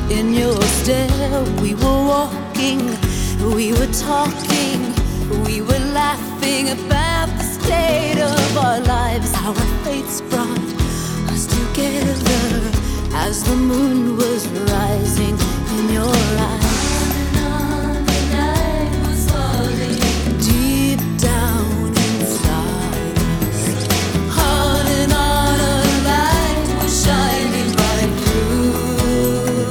in your stare. We were walking, we were talking, we were laughing about the state of our lives. Our fates brought us together as the moon was rising in your eyes. The night was falling deep down inside us. On and on a light was shining right through.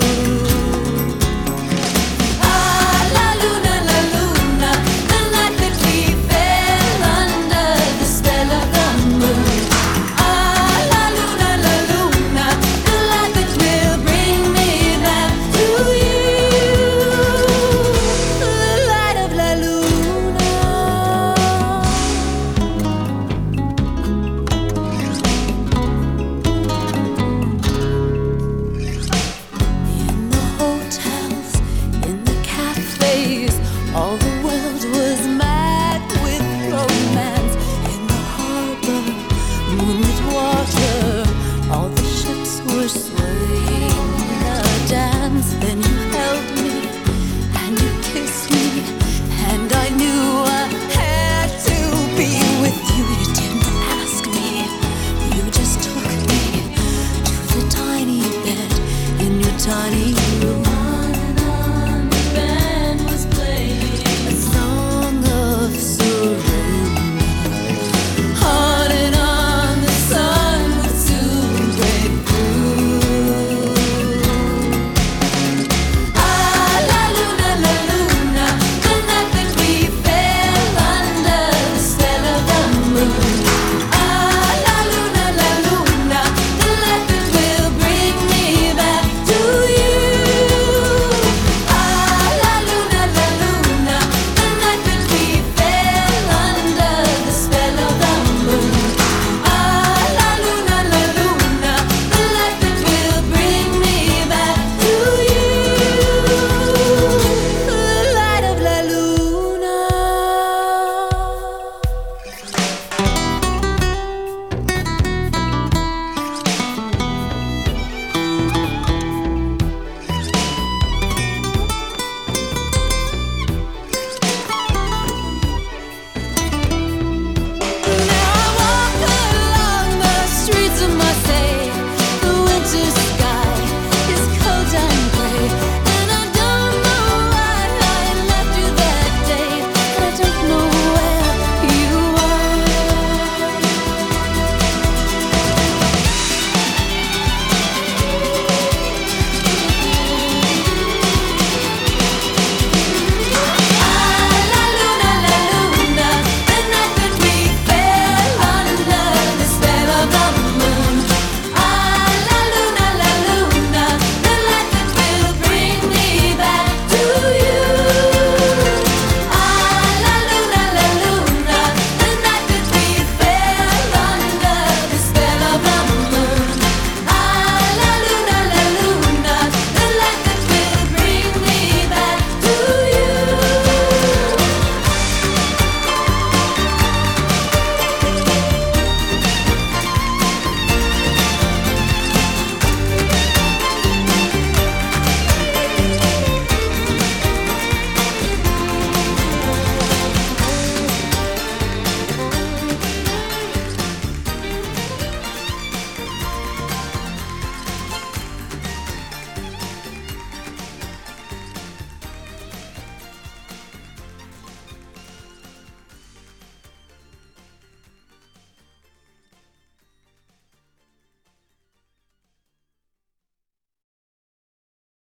Ah, la luna, the night that we fell under the spell of the moon. Ah, la luna, the light that will bring me back to you. The light of la luna. In the hotels, in the cafes, all the world was mad with romance. In the harbor, moonlit water, all the ships were swaying in a dance. Then you held me and you kissed me, and I knew I had to be with you. You didn't ask me, you just took me to the tiny bed in your tiny room.